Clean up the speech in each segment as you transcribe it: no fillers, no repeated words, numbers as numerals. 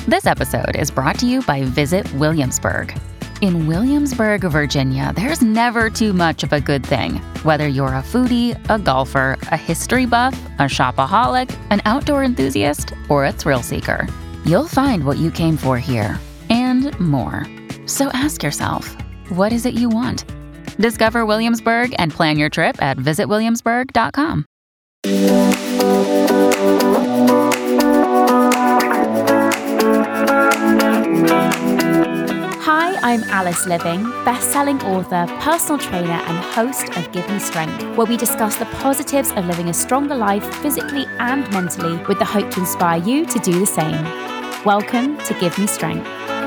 This episode is brought to you by Visit Williamsburg. In Williamsburg, Virginia, there's never too much of a good thing. Whether you're a foodie, a golfer, a history buff, a shopaholic, an outdoor enthusiast, or a thrill seeker, you'll find what you came for here and more. So ask yourself, what is it you want? Discover Williamsburg and plan your trip at visitwilliamsburg.com. Hi, I'm Alice Living, best-selling author, personal trainer, and host of Give Me Strength, where we discuss the positives of living a stronger life physically and mentally with the hope to inspire you to do the same. Welcome to Give Me Strength.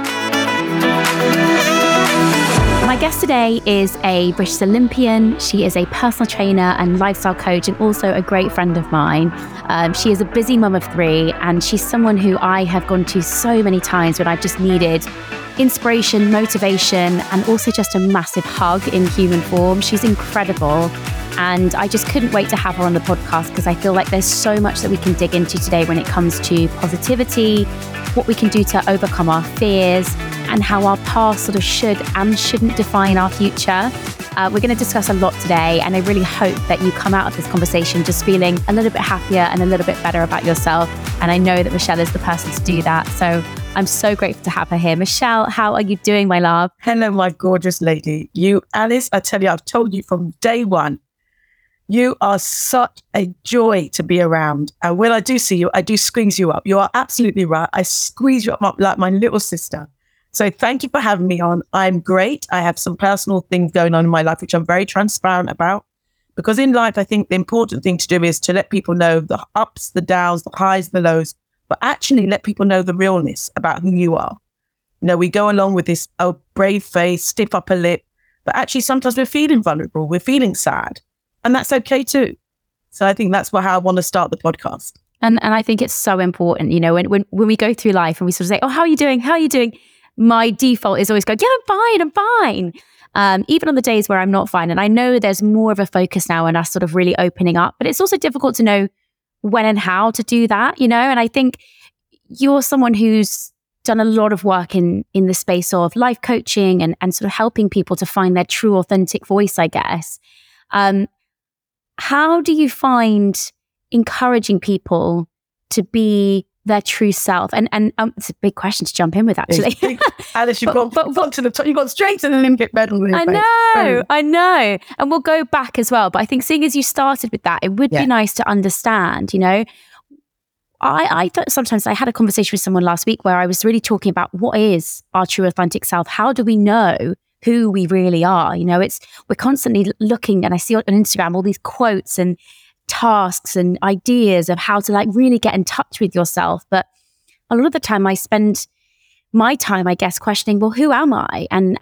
My guest today is a British Olympian. She is a personal trainer and lifestyle coach and also a great friend of mine. She is a busy mum of 3 and she's someone who I have gone to so many times when I've just needed inspiration, motivation, and also just a massive hug in human form. She's incredible. And I just couldn't wait to have her on the podcast because I feel like there's so much that we can dig into today when it comes to positivity, what we can do to overcome our fears, and how our past sort of should and shouldn't define our future. We're going to discuss a lot today, and I really hope that you come out of this conversation just feeling a little bit happier and a little bit better about yourself. And I know that Michelle is the person to do that. So I'm so grateful to have her here. Michelle, how are you doing, my love? Hello, my gorgeous lady. You, Alice, I tell you, I've told you from day one, you are such a joy to be around. And when I do see you, I do squeeze you up. You are absolutely right. I squeeze you up like my little sister. So thank you for having me on. I'm great. I have some personal things going on in my life, which I'm very transparent about. Because in life, I think the important thing to do is to let people know the ups, the downs, the highs, the lows, but actually let people know the realness about who you are. You know, we go along with this brave face, stiff upper lip, but actually sometimes we're feeling vulnerable, we're feeling sad, and that's okay too. So I think that's how I want to start the podcast. And I think it's so important, you know, when we go through life and we sort of say, oh, how are you doing? How are you doing? My default is always go, yeah, I'm fine. Even on the days where I'm not fine. And I know there's more of a focus now and us sort of really opening up, but it's also difficult to know when and how to do that, you know? And I think you're someone who's done a lot of work in the space of life coaching and sort of helping people to find their true, authentic voice, I guess. How do you find encouraging people to be their true self? And it's a big question to jump in with, actually. Alice, you've got to the top. You've got straight to the Olympic medal. I know. And we'll go back as well. But I think seeing as you started with that, it would be nice to understand, you know. I thought sometimes I had a conversation with someone last week where I was really talking about what is our true authentic self? How do we know who we really are? You know, we're constantly looking, and I see on Instagram all these quotes and tasks and ideas of how to like really get in touch with yourself. But a lot of the time I spend my time, I guess, questioning, well, who am I? And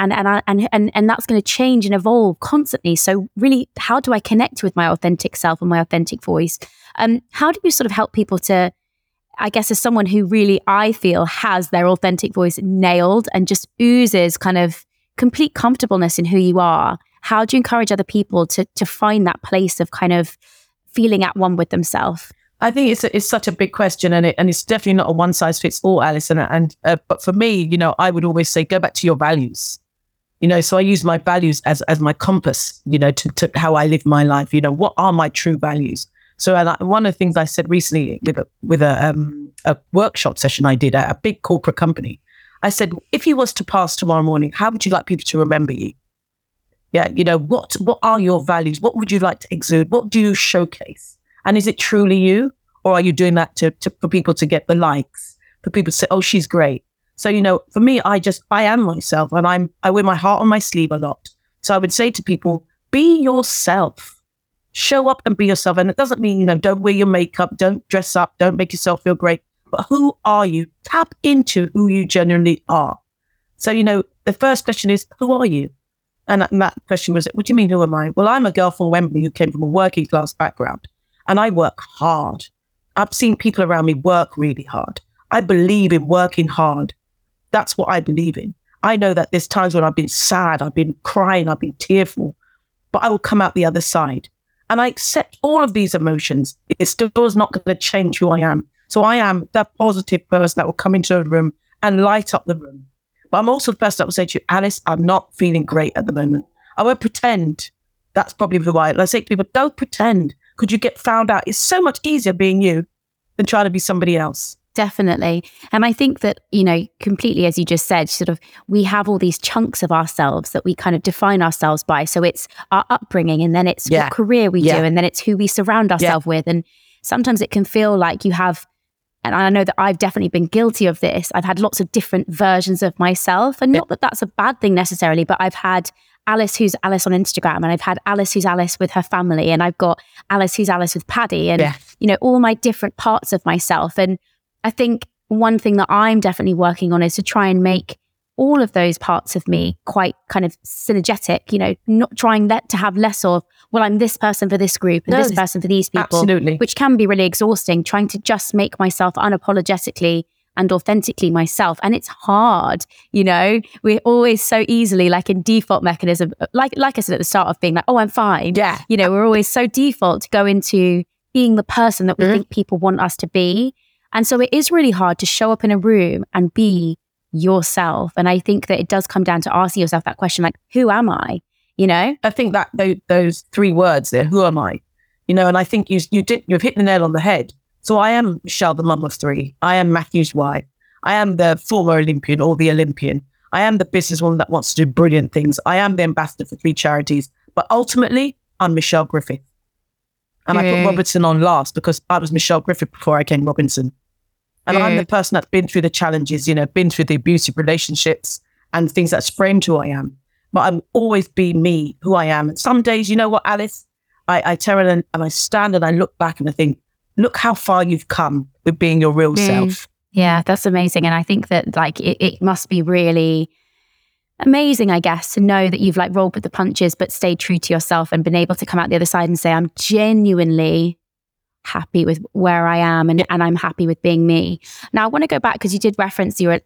that's going to change and evolve constantly. So really, how do I connect with my authentic self and my authentic voice? How do you sort of help people to, I guess, as someone who really, I feel, has their authentic voice nailed and just oozes kind of complete comfortableness in who you are, how do you encourage other people to find that place of kind of feeling at one with themselves? I think it's such a big question, and it's definitely not a one size fits all, Alice. But for me, you know, I would always say go back to your values. You know, so I use my values as my compass. You know, to how I live my life. You know, what are my true values? So one of the things I said recently with a workshop session I did at a big corporate company, I said, if you was to pass tomorrow morning, how would you like people to remember you? Yeah, you know, what are your values? What would you like to exude? What do you showcase? And is it truly you? Or are you doing that for people to get the likes? For people to say, oh, she's great. So, you know, for me, I am myself, and I wear my heart on my sleeve a lot. So I would say to people, be yourself. Show up and be yourself. And it doesn't mean, you know, don't wear your makeup, don't dress up, don't make yourself feel great. But who are you? Tap into who you genuinely are. So, you know, the first question is, who are you? And that question was, what do you mean, who am I? Well, I'm a girl from Wembley who came from a working class background, and I work hard. I've seen people around me work really hard. I believe in working hard. That's what I believe in. I know that there's times when I've been sad, I've been crying, I've been tearful, but I will come out the other side. And I accept all of these emotions. It still is not going to change who I am. So I am that positive person that will come into a room and light up the room. But I'm also the person that will say to you, Alice, I'm not feeling great at the moment. I won't pretend. That's probably why. I say to people, don't pretend. Could you get found out? It's so much easier being you than trying to be somebody else. Definitely. And I think that, completely, as you just said, sort of, we have all these chunks of ourselves that we kind of define ourselves by. So it's our upbringing, and then it's what career we do, and then it's who we surround ourselves with. And sometimes it can feel like you have, and I know that I've definitely been guilty of this, I've had lots of different versions of myself. And not that that's a bad thing necessarily, but I've had Alice who's Alice on Instagram, and I've had Alice who's Alice with her family, and I've got Alice who's Alice with Paddy, and all my different parts of myself. And I think one thing that I'm definitely working on is to try and make all of those parts of me quite kind of synergetic, not trying to have less of, well, I'm this person for this group and this person for these people, absolutely, which can be really exhausting, trying to just make myself unapologetically and authentically myself. And it's hard, we're always so easily like in default mechanism, like I said at the start, of being like, oh, I'm fine. Yeah. We're always so default to go into being the person that we think people want us to be. And so it is really hard to show up in a room and be yourself. And I think that it does come down to asking yourself that question, like, who am I? I think that those three words there, who am I? And I think you've hit the nail on the head. So I am Michelle, the mum of three. I am Matthew's wife. I am the former Olympian or the Olympian. I am the businesswoman that wants to do brilliant things. I am the ambassador for 3 charities. But ultimately, I'm Michelle Griffith. And I put Robinson on last because I was Michelle Griffith before I came Robinson. And I'm the person that's been through the challenges, been through the abusive relationships and things that's framed who I am. But I'm always be me, who I am. And some days, you know what, Alice? I turn and I stand and I look back and I think, look how far you've come with being your real self. Yeah, that's amazing. And I think that it must be really amazing, I guess, to know that you've rolled with the punches, but stayed true to yourself and been able to come out the other side and say, I'm genuinely happy with where I am and I'm happy with being me. Now, I want to go back because you did reference your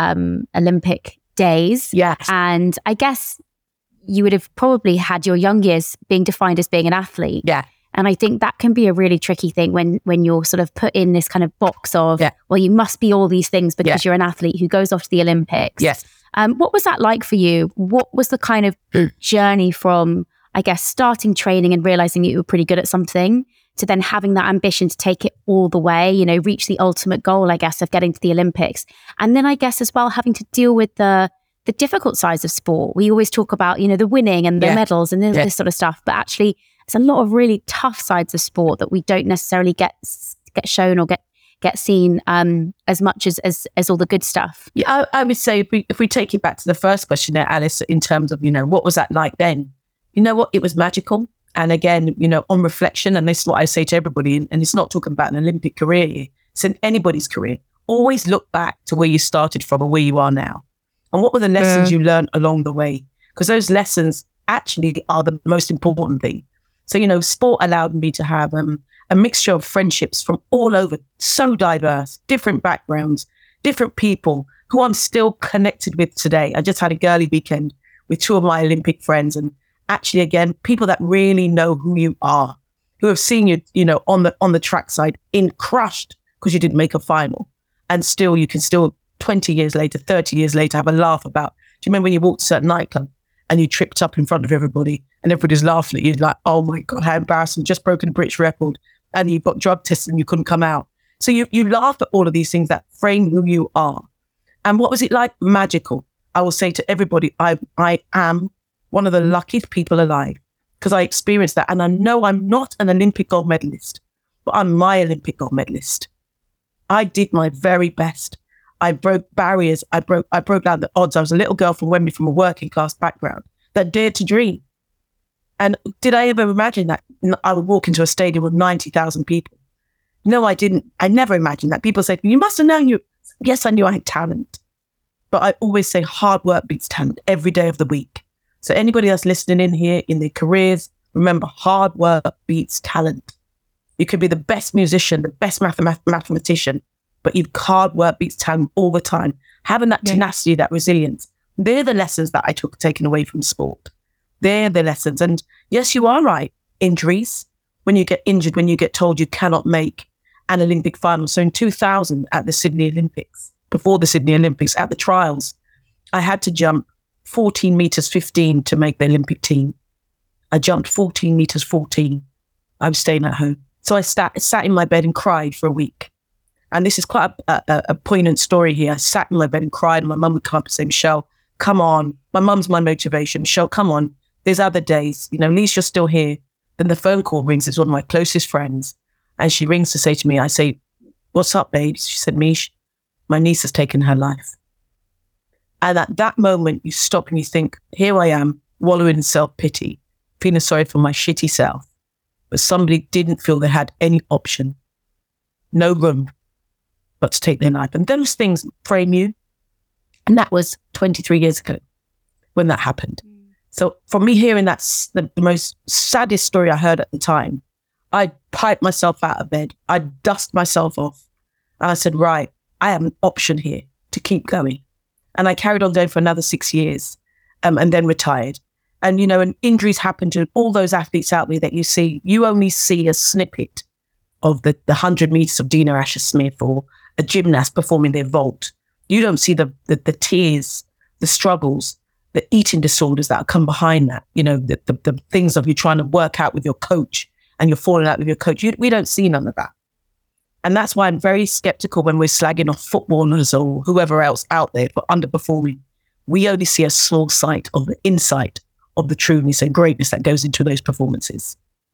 Olympic days. Yes. And I guess you would have probably had your young years being defined as being an athlete. Yeah. And I think that can be a really tricky thing when you're sort of put in this kind of box of, well, you must be all these things because you're an athlete who goes off to the Olympics. Yes. What was that like for you? What was the kind of journey from, I guess, starting training and realizing that you were pretty good at something to then having that ambition to take it all the way, reach the ultimate goal, I guess, of getting to the Olympics? And then I guess as well, having to deal with the difficult sides of sport. We always talk about, the winning and the medals and this sort of stuff, but actually there's a lot of really tough sides of sport that we don't necessarily get shown or get seen as much as all the good stuff. Yeah, I would say if we take it back to the first question there, Alice, in terms of, what was that like then? You know what? It was magical. And again, on reflection, and this is what I say to everybody, and it's not talking about an Olympic career, it's in anybody's career. Always look back to where you started from and where you are now. And what were the lessons you learned along the way? Because those lessons actually are the most important thing. So, sport allowed me to have a mixture of friendships from all over, so diverse, different backgrounds, different people who I'm still connected with today. I just had a girly weekend with 2 of my Olympic friends, and actually, again, people that really know who you are, who have seen you, on the trackside in crushed because you didn't make a final, and still you can 20 years later, 30 years later, have a laugh about. Do you remember when you walked to a certain nightclub and you tripped up in front of everybody and everybody's laughing at you like, oh my God, how embarrassing, just broken a British record and you've got drug tests and you couldn't come out. So you laugh at all of these things that frame who you are. And what was it like? Magical. I will say to everybody, I am one of the luckiest people alive because I experienced that. And I know I'm not an Olympic gold medalist, but I'm my Olympic gold medalist. I did my very best. I broke barriers. I broke down the odds. I was a little girl from Wembley from a working class background that dared to dream. And did I ever imagine that I would walk into a stadium with 90,000 people? No, I didn't. I never imagined that. People say, you must have known you. Yes, I knew I had talent. But I always say hard work beats talent every day of the week. So anybody that's listening in here in their careers, remember hard work beats talent. You could be the best musician, the best mathematician, but hard work beats talent all the time. Having that tenacity, that resilience, they're the lessons that I taken away from sport. They're the lessons. And yes, you are right. Injuries, when you get injured, when you get told you cannot make an Olympic final. So in 2000 at the Sydney Olympics, before the Sydney Olympics, at the trials, I had to jump 14 meters 15 to make the Olympic team. I jumped 14 meters 14. I was staying at home. So I sat in my bed and cried for a week. And this is quite a poignant story here. I sat in my bed and cried, and my mum would come up and say, Michelle, come on. My mum's my motivation. Michelle, come on. There's other days. You know, at least you're still here. Then the phone call rings. It's one of my closest friends. And she rings to say to me, I say, what's up, babes? She said, Mish, my niece has taken her life. And at that moment, you stop and you think, here I am, wallowing in self-pity, feeling sorry for my shitty self. But somebody didn't feel they had any option, no room, but to take their life. And those things frame you. And that was 23 years ago when that happened. So for me, hearing that's the most saddest story I heard at the time, I piped myself out of bed. I dust myself off. And I said, right, I have an option here to keep going. And I carried on going for another 6 years and then retired. And, you know, and injuries happen to all those athletes out there that you see. You only see a snippet of the 100 meters of Dina Asher-Smith or a gymnast performing their vault. You don't see the tears, the struggles, the eating disorders that come behind that. You know, the things of you trying to work out with your coach and you're falling out with your coach. We don't see none of that. And that's why I'm very skeptical when we're slagging off footballers or whoever else out there for underperforming. We only see a small sight of the insight of the trueness and greatness that goes into those performances.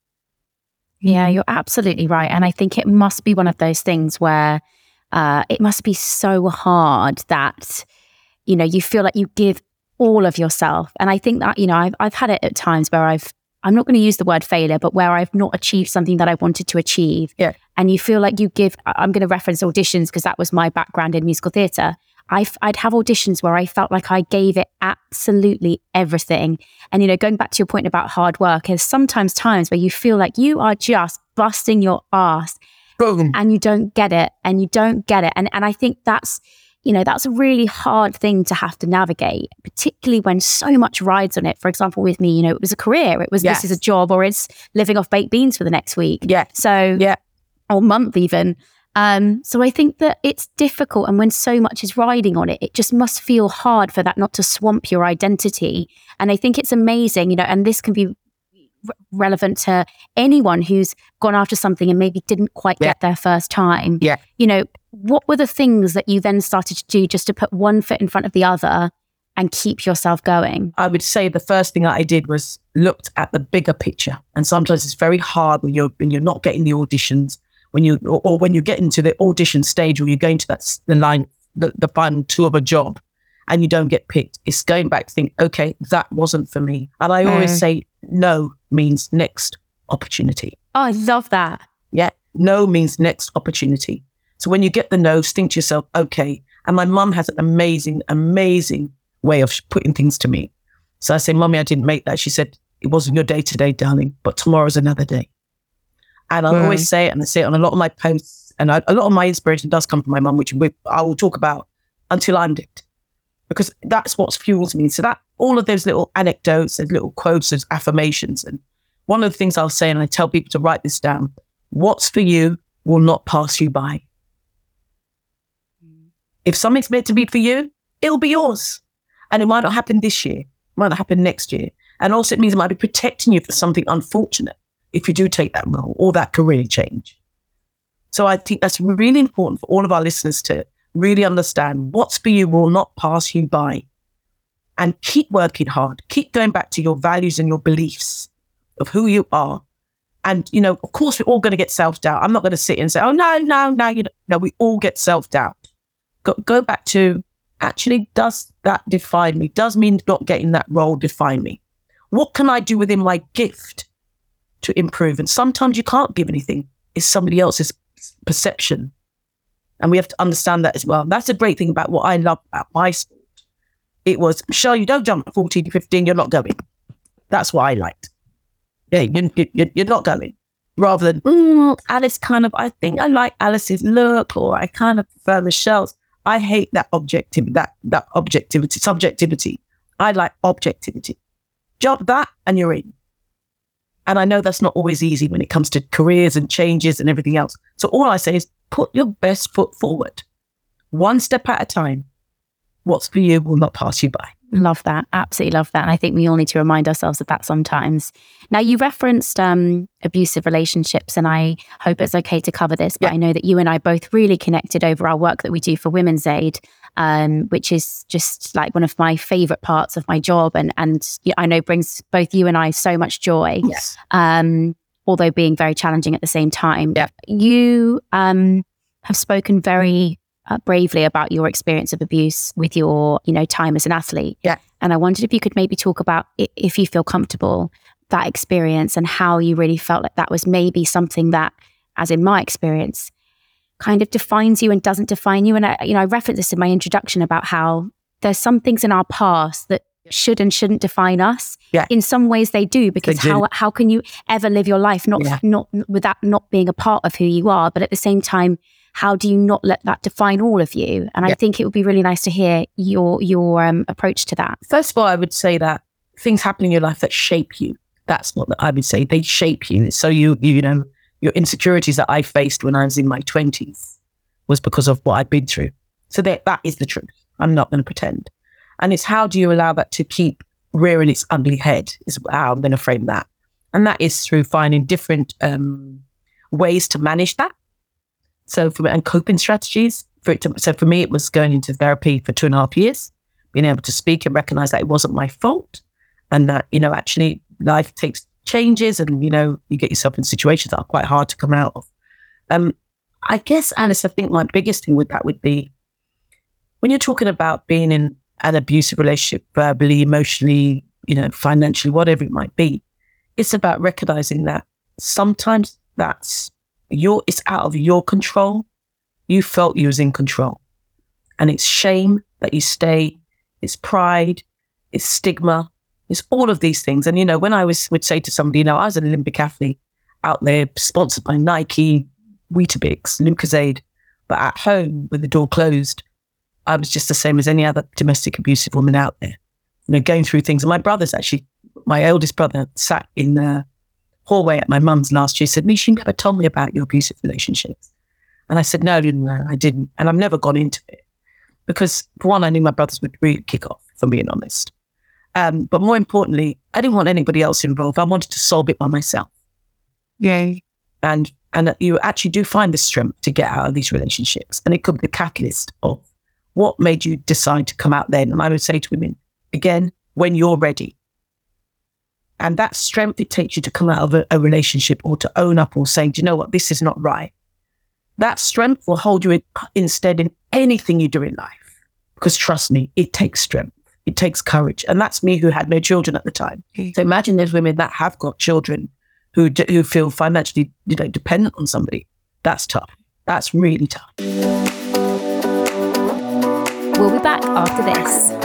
Yeah, you're absolutely right. And I think it must be one of those things where it must be so hard that, you know, you feel like you give all of yourself. And I think that, you know, I've had it at times where I'm not going to use the word failure, but where I've not achieved something that I wanted to achieve. Yeah. And you feel like you give, I'm going to reference auditions because that was my background in musical theatre. I'd have auditions where I felt like I gave it absolutely everything. And, you know, going back to your point about hard work, there's sometimes times where you feel like you are just busting your ass. Boom. And you don't get it. And you don't get it. And I think that's, you know, that's a really hard thing to have to navigate, particularly when so much rides on it. For example, with me, you know, it was a career. It was, This is a job, or it's living off baked beans for the next week. Yeah. So, or month even. So I think that it's difficult. And when so much is riding on it, it just must feel hard for that not to swamp your identity. And I think it's amazing, you know, and this can be relevant to anyone who's gone after something and maybe didn't quite get there first time. Yeah. You know, what were the things that you then started to do just to put one foot in front of the other and keep yourself going? I would say the first thing that I did was looked at the bigger picture. And sometimes it's very hard when you're not getting the auditions, when you get into the audition stage, or you're going to the final two of a job and you don't get picked. It's going back to think, okay, that wasn't for me. And I always say no means next opportunity. Oh, I love that. Yeah. No means next opportunity. So when you get the no's, think to yourself, okay. And my mum has an amazing, amazing way of putting things to me. So I say, Mummy, I didn't make that. She said, it wasn't your day today, darling, but tomorrow's another day. And I always say it, and I say it on a lot of my posts, and a lot of my inspiration does come from my mum, which I will talk about until I'm dead, because that's what fuels me. So that all of those little anecdotes and little quotes and affirmations. And one of the things I'll say, and I tell people to write this down, what's for you will not pass you by. If something's meant to be for you, it'll be yours. And it might not happen this year, it might not happen next year. And also it means it might be protecting you for something unfortunate if you do take that role or that career change. So I think that's really important for all of our listeners to really understand what's for you will not pass you by. And keep working hard. Keep going back to your values and your beliefs of who you are. And, you know, of course, we're all going to get self-doubt. I'm not going to sit and say, oh, no, you know, no, we all get self-doubt. Go back to, actually, does that define me? Does me not getting that role define me? What can I do within my gift to improve? And sometimes you can't give anything. It's somebody else's perception. And we have to understand that as well. That's a great thing about what I love about my sport. It was, Michelle, you don't jump at 14 to 15, you're not going. That's what I liked. Yeah, you're not going. Rather than, Alice kind of, I think I like Alice's look, or I kind of prefer Michelle's. I hate that subjectivity. I like objectivity. Jump that and you're in. And I know that's not always easy when it comes to careers and changes and everything else. So all I say is put your best foot forward. one step at a time. What's for you will not pass you by. Love that. Absolutely love that. And I think we all need to remind ourselves of that sometimes. Now, you referenced abusive relationships, and I hope it's okay to cover this, but I know that you and I both really connected over our work that we do for Women's Aid, which is just like one of my favorite parts of my job. And I know brings both you and I so much joy, Yes. Although being very challenging at the same time. Yeah. You have spoken very bravely about your experience of abuse with your, time as an athlete. Yeah. And I wondered if you could maybe talk about, if you feel comfortable, that experience and how you really felt like that was maybe something that, as in my experience, kind of defines you and doesn't define you. And I referenced this in my introduction about how there's some things in our past that should and shouldn't define us. Yeah. In some ways they do, because how can you ever live your life not without not being a part of who you are? But at the same time, how do you not let that define all of you? And I think it would be really nice to hear your approach to that. First of all, I would say that things happen in your life that shape you. That's what I would say. They shape you. So you know, your insecurities that I faced when I was in my 20s was because of what I'd been through. So that is the truth. I'm not going to pretend. And it's how do you allow that to keep rearing its ugly head is how I'm going to frame that. And that is through finding different ways to manage that. So and coping strategies so for me, it was going into therapy for 2.5 years, being able to speak and recognize that it wasn't my fault. And that, actually life takes changes and, you get yourself in situations that are quite hard to come out of. I guess, Alice, I think my biggest thing with that would be when you're talking about being in an abusive relationship, verbally, emotionally, financially, whatever it might be, it's about recognizing that sometimes it's out of your control. You felt you was in control. And it's shame that you stay. It's pride. It's stigma. It's all of these things. And, when I would say to somebody, I was an Olympic athlete out there sponsored by Nike, Weetabix, Lucozade. But at home, with the door closed, I was just the same as any other domestic abusive woman out there, going through things. And my eldest brother sat in the hallway at my mum's last year, said, Nish, you never told me about your abusive relationships. And I said, no, I didn't. And I've never gone into it because, for one, I knew my brothers would really kick off, if I'm being honest. But more importantly, I didn't want anybody else involved. I wanted to solve it by myself. Yeah. And you actually do find the strength to get out of these relationships. And it could be the catalyst of what made you decide to come out then. And I would say to women, again, when you're ready. And that strength it takes you to come out of a relationship or to own up or saying, do you know what, this is not right. That strength will hold you instead in anything you do in life. Because trust me, it takes strength. It takes courage. And that's me who had no children at the time. So imagine there's women that have got children who feel financially dependent on somebody. That's tough. That's really tough. We'll be back after this.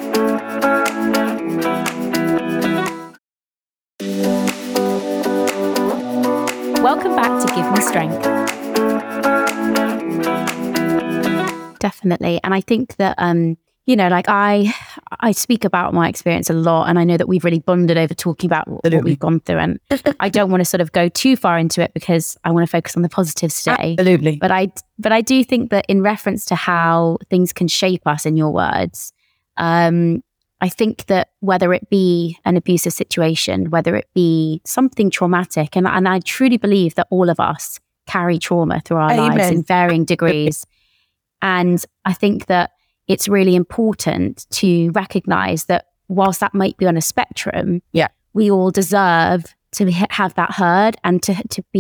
Welcome back to Give Me Strength. Definitely. And I think that, I speak about my experience a lot, and I know that we've really bonded over talking about what we've gone through. And I don't want to sort of go too far into it because I want to focus on the positives today. Absolutely. But I do think that in reference to how things can shape us, in your words, I think that whether it be an abusive situation, whether it be something traumatic, and I truly believe that all of us carry trauma through our lives in varying degrees. And I think that it's really important to recognize that whilst that might be on a spectrum, we all deserve to have that heard and to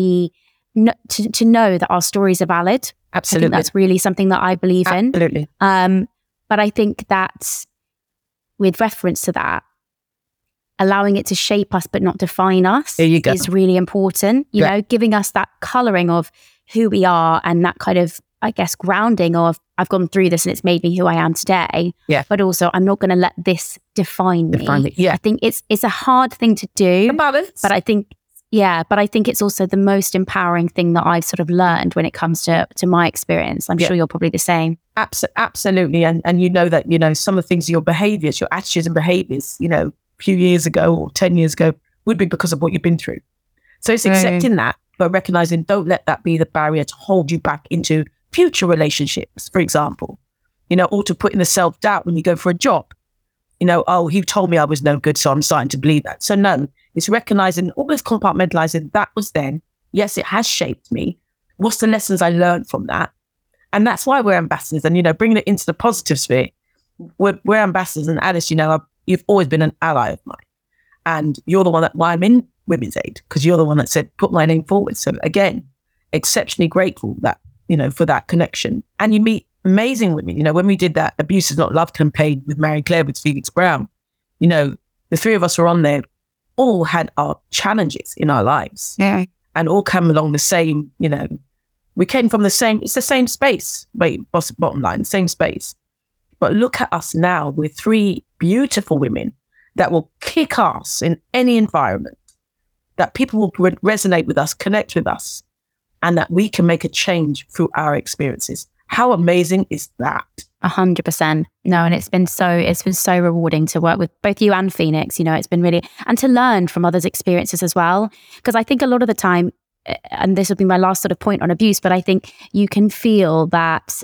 know that our stories are valid. Absolutely. I think that's really something that I believe in. Absolutely. But I think that with reference to that, allowing it to shape us but not define us is really important. You know, giving us that colouring of who we are and that kind of, I guess, grounding of I've gone through this and it's made me who I am today. Yeah. But also I'm not going to let this define me. I think it's a hard thing to do. The balance. But I think it's also the most empowering thing that I've sort of learned when it comes to my experience. I'm sure you're probably the same. Absolutely. And you know that, some of the things, your behaviours, your attitudes and behaviours, a few years ago or 10 years ago would be because of what you've been through. So it's accepting that, but recognizing don't let that be the barrier to hold you back into future relationships, for example. or to put in the self-doubt when you go for a job. Oh, he told me I was no good, so I'm starting to believe that. So no, it's recognizing, almost compartmentalizing, that was then. Yes, it has shaped me. What's the lessons I learned from that? And that's why we're ambassadors. And, bringing it into the positive sphere, we're ambassadors. And Alice, you've always been an ally of mine. And you're the one why I'm in Women's Aid, because you're the one that said, put my name forward. So again, exceptionally grateful that, for that connection. And you meet amazing women. When we did that Abuse Is Not Love campaign with Mary Claire, with Felix Brown, the three of us were on there, all had our challenges in our lives. Yeah. And all came along the same, we came from it's the same space, bottom line, same space. But look at us now. We're three beautiful women that will kick ass in any environment, that people will resonate with us, connect with us, and that we can make a change through our experiences. How amazing is that? 100%. No, and it's been so rewarding to work with both you and Phoenix. It's been really, and to learn from others' experiences as well. Because I think a lot of the time, and this will be my last sort of point on abuse, but I think you can feel that,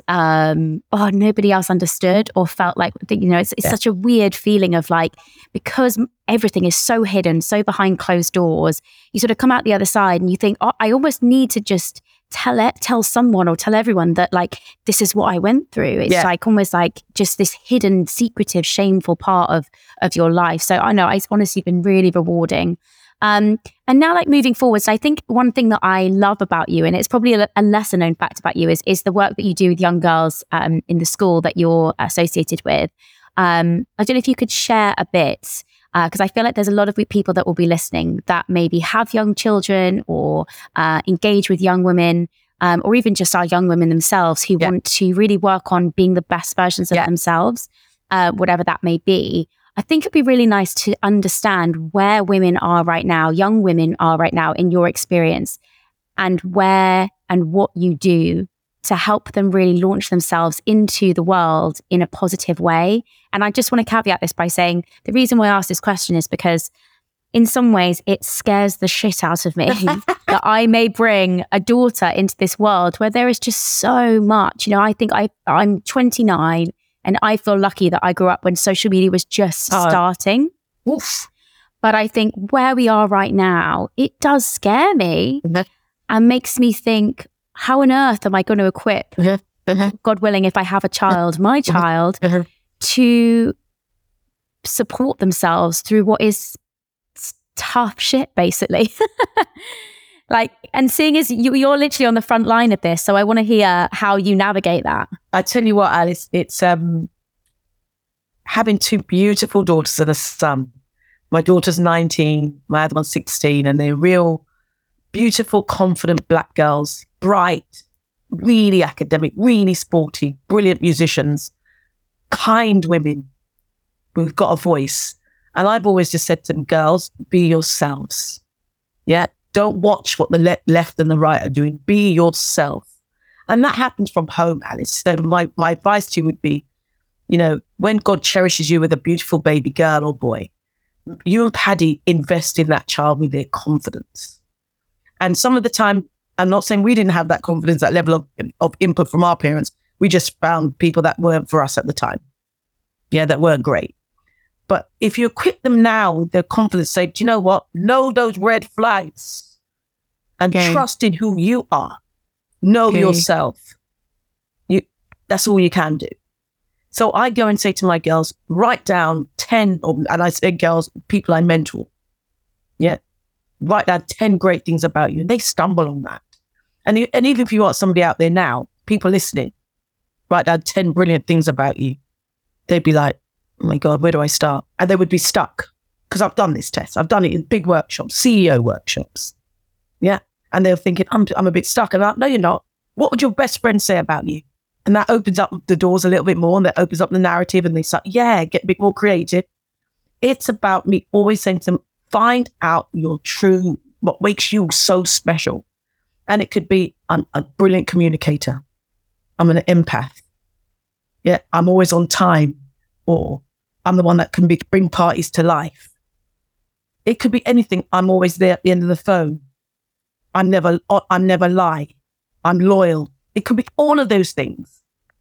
nobody else understood or felt like, it's such a weird feeling of like, because everything is so hidden, so behind closed doors, you sort of come out the other side and you think, I almost need to just tell someone or tell everyone that like, this is what I went through. It's like almost like just this hidden, secretive, shameful part of your life. So I know it's honestly been really rewarding. And now like moving forward, so I think one thing that I love about you, and it's probably a lesser known fact about you, is the work that you do with young girls in the school that you're associated with. I don't know if you could share a bit, because I feel like there's a lot of people that will be listening that maybe have young children or engage with young women, or even just are young women themselves who want to really work on being the best versions of themselves, whatever that may be. I think it'd be really nice to understand where women are right now, young women are right now in your experience, and where and what you do to help them really launch themselves into the world in a positive way. And I just want to caveat this by saying the reason why I asked this question is because in some ways it scares the shit out of me that I may bring a daughter into this world where there is just so much. I think I'm 29 and I feel lucky that I grew up when social media was just starting. Oof. But I think where we are right now, it does scare me and makes me think, how on earth am I going to equip, God willing, if I have a child, my child, to support themselves through what is tough shit, basically. And seeing as you're literally on the front line of this, so I want to hear how you navigate that. I tell you what, Alice, it's having two beautiful daughters and a son. My daughter's 19, my other one's 16, and they're real beautiful, confident Black girls, bright, really academic, really sporty, brilliant musicians, kind women who've got a voice. And I've always just said to them, girls, be yourselves. Yeah. Don't watch what the left and the right are doing. Be yourself. And that happens from home, Alice. So my advice to you would be, when God cherishes you with a beautiful baby girl or boy, you and Paddy invest in that child with their confidence. And some of the time, I'm not saying we didn't have that confidence, that level of input from our parents. We just found people that weren't for us at the time. Yeah, that weren't great. But if you equip them now with their confidence, say, do you know what? Know those red flags and trust in who you are. Know yourself. That's all you can do. So I go and say to my girls, write down 10, and I say girls, people I mentor. Yeah. Write down 10 great things about you. And they stumble on that. And even if you are somebody out there now, people listening, write down 10 brilliant things about you. They'd be like, oh my God, where do I start? And they would be stuck because I've done this test. I've done it in big workshops, CEO workshops. Yeah. And they're thinking, I'm a bit stuck. And I'm like, no, you're not. What would your best friend say about you? And that opens up the doors a little bit more, and that opens up the narrative, and they start, get a bit more creative. It's about me always saying to them, find out your true, what makes you so special. And it could be, I'm a brilliant communicator. I'm an empath. Yeah. I'm always on time. Or I'm the one that can bring parties to life. It could be anything. I'm always there at the end of the phone. I'm never lie. I'm loyal. It could be all of those things.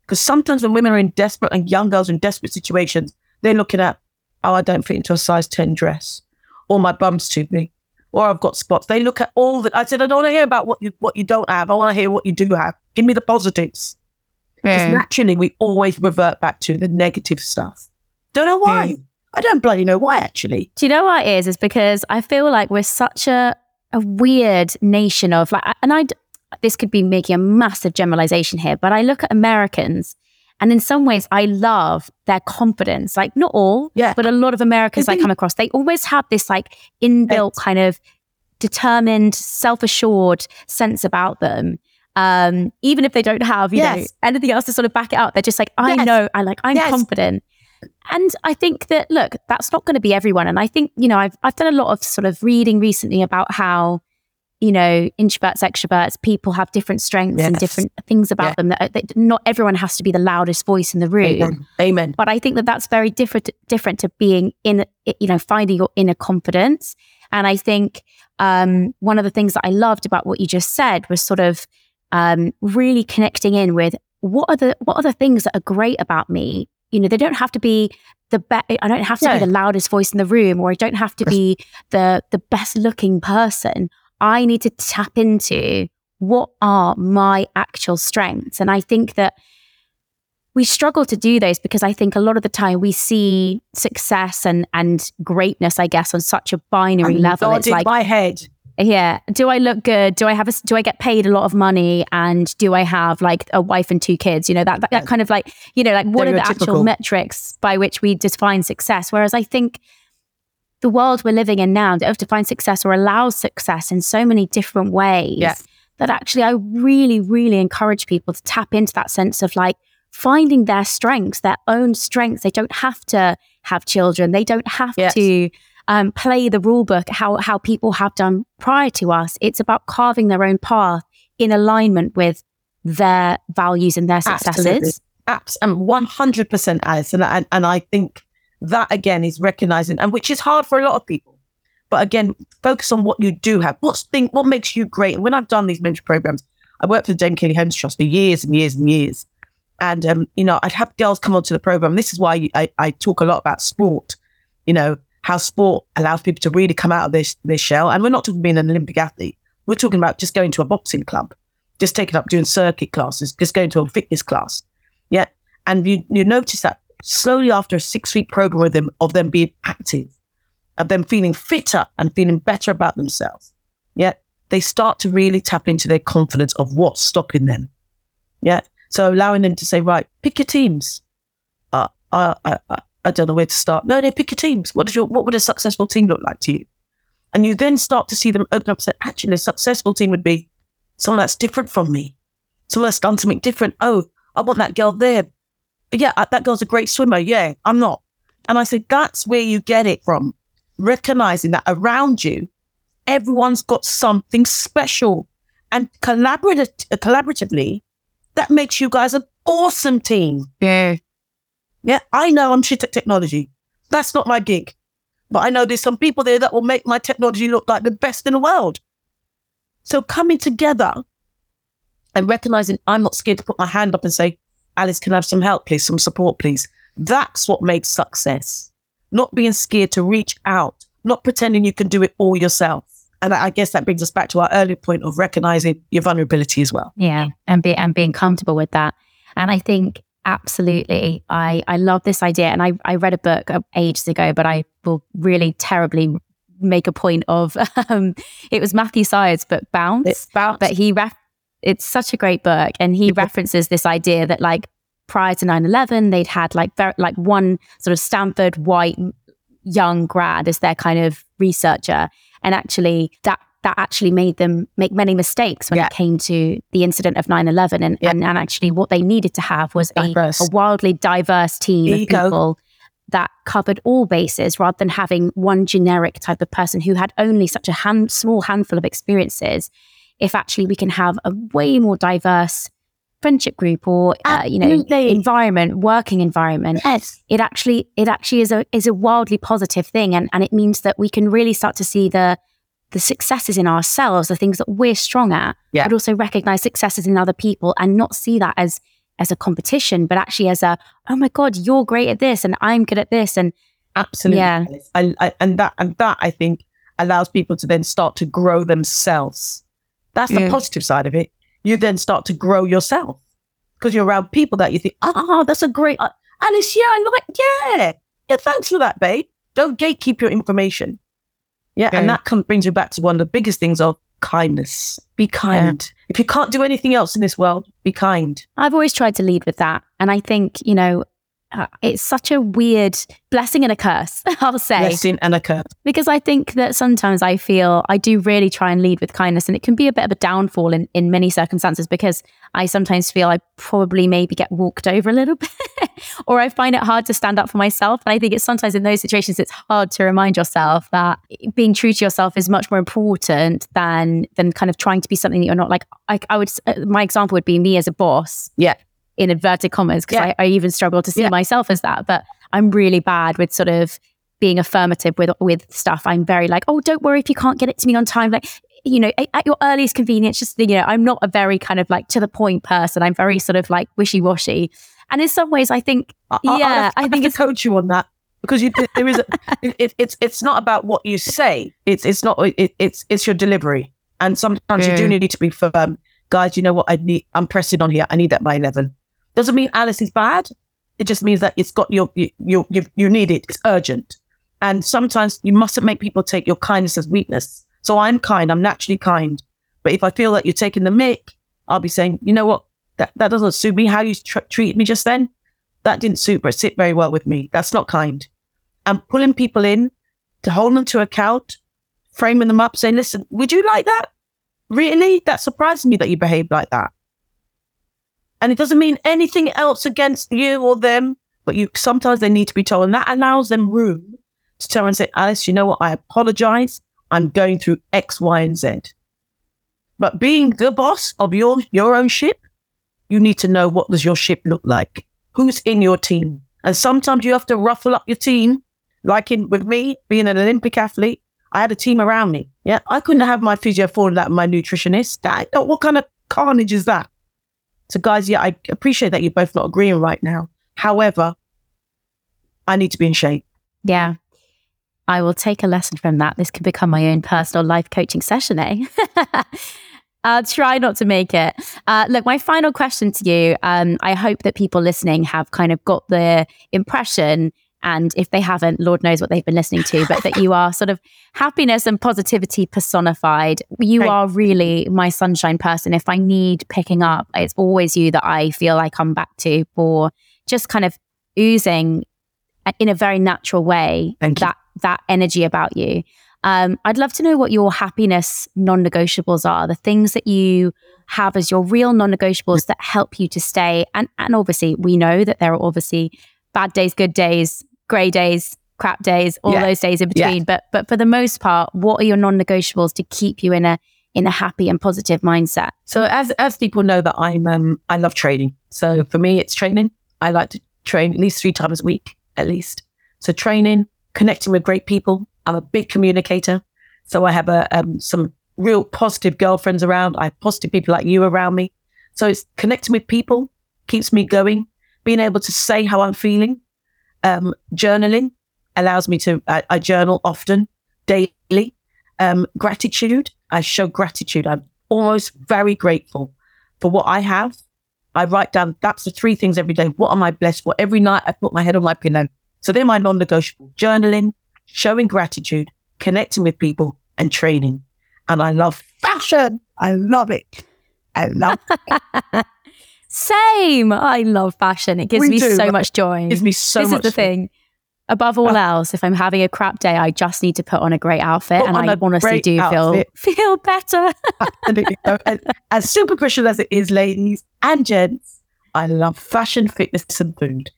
Because sometimes when women are in desperate, and young girls are in desperate situations, they're looking at, oh, I don't fit into a size 10 dress, or my bum's too big, or I've got spots. They look at all that. I said, I don't want to hear about what you don't have. I want to hear what you do have. Give me the positives. Because naturally, we always revert back to the negative stuff. Don't know why. I don't bloody know why, actually. Do you know what it is? It's because I feel like we're such a weird nation of like, and this could be making a massive generalization here, but I look at Americans, and in some ways I love their confidence. Like not all, but a lot of Americans I come across, they always have this like inbuilt kind of determined, self-assured sense about them. Even if they don't have, you know, anything else to sort of back it up, they're just like, I know, I'm confident. And I think that, look, that's not going to be everyone. And I think, you know, I've done a lot of sort of reading recently about how, you know, introverts, extroverts, people have different strengths and different things about them. That not everyone has to be the loudest voice in the room. Amen. But I think that that's very different to being in, you know, finding your inner confidence. And I think one of the things that I loved about what you just said was sort of really connecting in with what are the things that are great about me. You know, they don't have to be I don't have to be the loudest voice in the room, or I don't have to be the best looking person. I need to tap into what are my actual strengths. And I think that we struggle to do those because I think a lot of the time we see success and greatness, I guess, on such a binary level. It's like my head. Yeah. Do I look good? Do I get paid a lot of money? And do I have like a wife and 2 kids? You know, that kind of like, you know, like what are the actual metrics by which we define success? Whereas I think the world we're living in now defines success or allows success in so many different ways that actually I really, really encourage people to tap into that sense of like finding their strengths, their own strengths. They don't have to have children. They don't have to play the rule book how people have done prior to us. It's about carving their own path in alignment with their values and their successes. Absolutely. 100%, Alice. And I think that, again, is recognizing, and which is hard for a lot of people. But again, focus on what you do have. What makes you great? And when I've done these mentor programs, I worked for the Dame Kelly Holmes Trust for years and years and years. And, you know, I'd have girls come onto the program. This is why I talk a lot about sport, you know, how sport allows people to really come out of this shell. And we're not talking being an Olympic athlete. We're talking about just going to a boxing club, just taking up doing circuit classes, just going to a fitness class. Yeah. And you notice that slowly after a 6-week program with them, of them being active, of them feeling fitter and feeling better about themselves. Yeah. They start to really tap into their confidence of what's stopping them. Yeah. So allowing them to say, right, pick your teams. I don't know where to start. No, pick your teams. What would a successful team look like to you? And you then start to see them open up and say, actually, a successful team would be someone that's different from me. Someone that's done something different. Oh, I want that girl there. Yeah, that girl's a great swimmer. Yeah, I'm not. And I said, that's where you get it from. Recognizing that around you, everyone's got something special. And collaboratively, that makes you guys an awesome team. Yeah, I know I'm shit at technology. That's not my gig. But I know there's some people there that will make my technology look like the best in the world. So coming together and recognizing I'm not scared to put my hand up and say, Alice, can I have some help, please? Some support, please. That's what makes success. Not being scared to reach out, not pretending you can do it all yourself. And I guess that brings us back to our earlier point of recognizing your vulnerability as well. Yeah, and being comfortable with that. And I think absolutely, I love this idea. And I read a book ages ago, but I will really terribly make a point of, it was Matthew Syed's book, Bounce. But it's such a great book. And he references this idea that like prior to 9/11, they'd had like one sort of Stanford white young grad as their kind of researcher. And actually that actually made them make many mistakes when it came to the incident of 9/11. And actually what they needed to have was a wildly diverse team of people that covered all bases rather than having one generic type of person who had only such a small handful of experiences. If actually we can have a way more diverse friendship group or working environment, it actually is a wildly positive thing, and it means that we can really start to see the successes in ourselves, the things that we're strong at, but also recognize successes in other people and not see that as as a competition, but actually as a, oh my God, you're great at this and I'm good at this. And absolutely. Yeah. And that I think allows people to then start to grow themselves. That's the positive side of it. You then start to grow yourself because you're around people that you think, that's a great, Alice, yeah, thanks for that, babe. Don't gatekeep your information. Yeah, and that brings you back to one of the biggest things of kindness. Be kind. Yeah. If you can't do anything else in this world, be kind. I've always tried to lead with that. And I think, it's such a weird blessing and a curse, I'll say. Blessing and a curse. Because I think that sometimes I feel I do really try and lead with kindness, and it can be a bit of a downfall in many circumstances, because I sometimes feel I probably maybe get walked over a little bit or I find it hard to stand up for myself. And I think it's sometimes in those situations, it's hard to remind yourself that being true to yourself is much more important than kind of trying to be something that you're not. Like my example would be me as a boss. Yeah. In inverted commas, because I even struggle to see myself as that. But I'm really bad with sort of being affirmative with stuff. I'm very like, oh, don't worry if you can't get it to me on time. Like, at your earliest convenience, just, I'm not a very kind of like to the point person. I'm very sort of like wishy-washy. And in some ways, I think, I think it's coach you on that, because there is it's not about what you say. It's your delivery. And sometimes you do need to be firm. Guys, you know what? I'm pressing on here. I need that by 11. Doesn't mean Alice is bad. It just means that it's got you need it. It's urgent. And sometimes you mustn't make people take your kindness as weakness. So I'm kind. I'm naturally kind. But if I feel that you're taking the mick, I'll be saying, you know what? That doesn't suit me. How you treated me just then, that didn't sit very well with me. That's not kind. I'm pulling people in to hold them to account, framing them up, saying, listen, would you like that? Really? That surprised me that you behaved like that. And it doesn't mean anything else against you or them, but sometimes they need to be told, and that allows them room to tell and say, Alice, you know what? I apologize. I'm going through X, Y, and Z. But being the boss of your own ship, you need to know what does your ship look like? Who's in your team? And sometimes you have to ruffle up your team. Like with me, being an Olympic athlete, I had a team around me. Yeah, I couldn't have my physio falling out, my nutritionist. What kind of carnage is that? So guys, I appreciate that you're both not agreeing right now. However, I need to be in shape. Yeah. I will take a lesson from that. This could become my own personal life coaching session, eh? I'll try not to make it. Look, my final question to you, I hope that people listening have kind of got the impression, and if they haven't, Lord knows what they've been listening to, but that you are sort of happiness and positivity personified. You are really my sunshine person. If I need picking up, it's always you that I feel I come back to for just kind of oozing in a very natural way that energy about you. I'd love to know what your happiness non-negotiables are, the things that you have as your real non-negotiables that help you to stay. And obviously, we know that there are obviously bad days, good days, grey days, crap days, all those days in between. But for the most part, what are your non-negotiables to keep you in a happy and positive mindset? So as people know that I love training. So for me, it's training. I like to train at least 3 times a week, at least. So training, connecting with great people. I'm a big communicator. So I have some real positive girlfriends around. I have positive people like you around me. So it's connecting with people, keeps me going. Being able to say how I'm feeling. Journaling allows me to, I journal often, daily. Gratitude, I show gratitude. I'm almost very grateful for what I have. I write down, that's the 3 things every day. What am I blessed for? Every night I put my head on my pillow. So they're my non-negotiable. Journaling, showing gratitude, connecting with people, and training. And I love fashion. I love it. I love it. Same. I love fashion. It gives me so much joy. It gives me so much. This is the thing. Above all else, if I'm having a crap day, I just need to put on a great outfit, and I honestly do feel better. And as superficial as it is, ladies and gents, I love fashion, fitness, and food.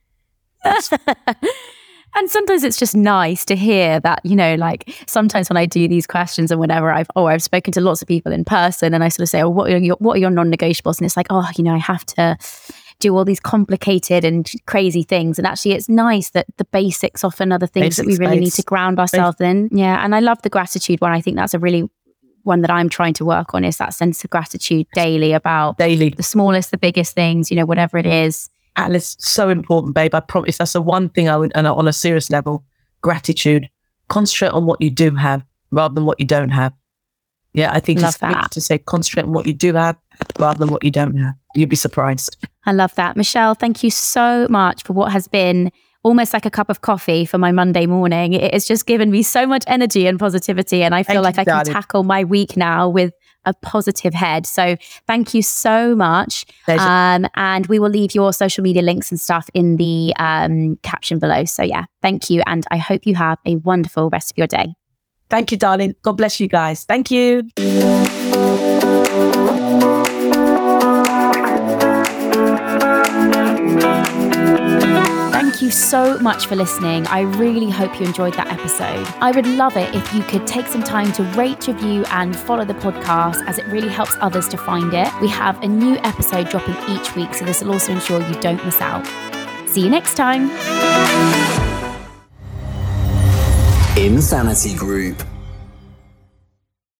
And sometimes it's just nice to hear that, like sometimes when I do these questions and whatever, I've spoken to lots of people in person, and I sort of say, what are your non-negotiables? And it's like, I have to do all these complicated and crazy things. And actually it's nice that the basics often are the things that we really need to ground ourselves in. Yeah. And I love the gratitude one. I think that's a really one that I'm trying to work on is that sense of gratitude daily about the smallest, the biggest things, whatever it is. Alice, so important, babe. I promise that's the one thing I would, and on a serious level, gratitude. Concentrate on what you do have rather than what you don't have. Yeah, I think it's good to say concentrate on what you do have rather than what you don't have. You'd be surprised. I love that. Michelle, thank you so much for what has been almost like a cup of coffee for my Monday morning. It has just given me so much energy and positivity, and I feel like I can tackle my week now with a positive head. So thank you so much. And we will leave your social media links and stuff in the caption below. So yeah, thank you. And I hope you have a wonderful rest of your day. Thank you, darling. God bless you guys. Thank you. Thank you so much for listening. I really hope you enjoyed that episode. I would love it if you could take some time to rate, review, and follow the podcast, as it really helps others to find it. We have a new episode dropping each week, so this will also ensure you don't miss out. See you next time. Insanity Group.